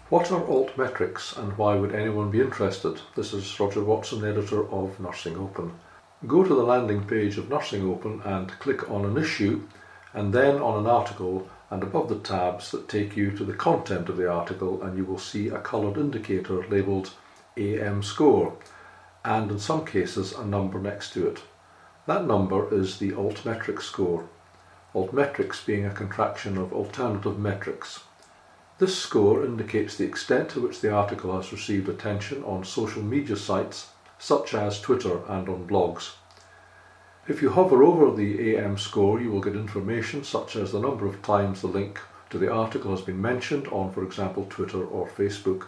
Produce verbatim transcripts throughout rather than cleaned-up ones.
What are altmetrics and why would anyone be interested? This is Roger Watson, editor of Nursing Open. Go to the landing page of Nursing Open and click on an issue and then on an article, and above the tabs that take you to the content of the article, and you will see a coloured indicator labelled A M score and in some cases a number next to it. That number is the altmetric score, altmetrics being a contraction of alternative metrics. This score indicates the extent to which the article has received attention on social media sites such as Twitter and on blogs. If you hover over the A M score, you will get information such as the number of times the link to the article has been mentioned on, for example, Twitter or Facebook.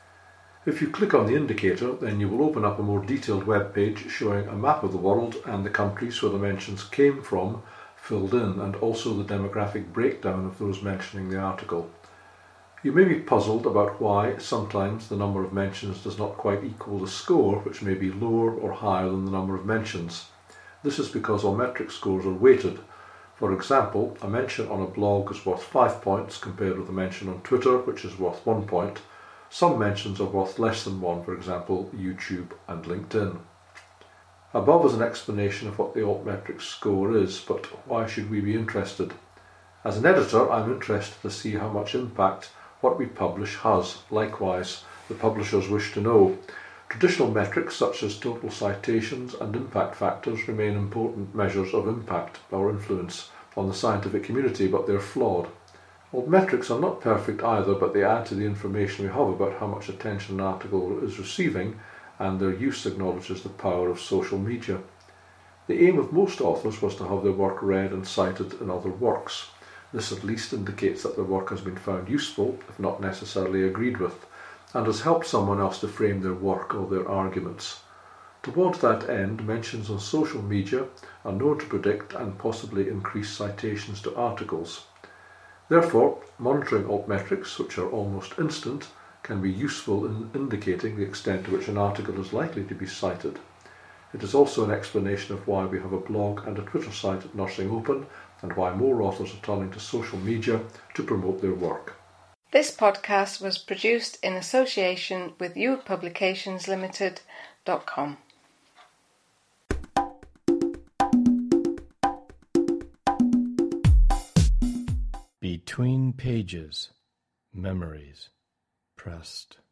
If you click on the indicator, then you will open up a more detailed web page showing a map of the world and the countries where the mentions came from filled in, and also the demographic breakdown of those mentioning the article. You may be puzzled about why sometimes the number of mentions does not quite equal the score, which may be lower or higher than the number of mentions. This is because altmetric scores are weighted. For example, a mention on a blog is worth five points compared with a mention on Twitter, which is worth one point. Some mentions are worth less than one, for example, YouTube and LinkedIn. Above is an explanation of what the altmetric score is, but why should we be interested? As an editor, I'm interested to see how much impact what we publish has. Likewise, the publishers wish to know. Traditional metrics such as total citations and impact factors remain important measures of impact or influence on the scientific community, but they're flawed. Altmetrics are not perfect either, but they add to the information we have about how much attention an article is receiving, and their use acknowledges the power of social media. The aim of most authors was to have their work read and cited in other works. This at least indicates that their work has been found useful, if not necessarily agreed with, and has helped someone else to frame their work or their arguments. Towards that end, mentions on social media are known to predict and possibly increase citations to articles. Therefore, monitoring altmetrics, which are almost instant, can be useful in indicating the extent to which an article is likely to be cited. It is also an explanation of why we have a blog and a Twitter site at Nursing Open, and why more authors are turning to social media to promote their work. This podcast was produced in association with you publications limited dot com. Between Pages, Memories, Pressed.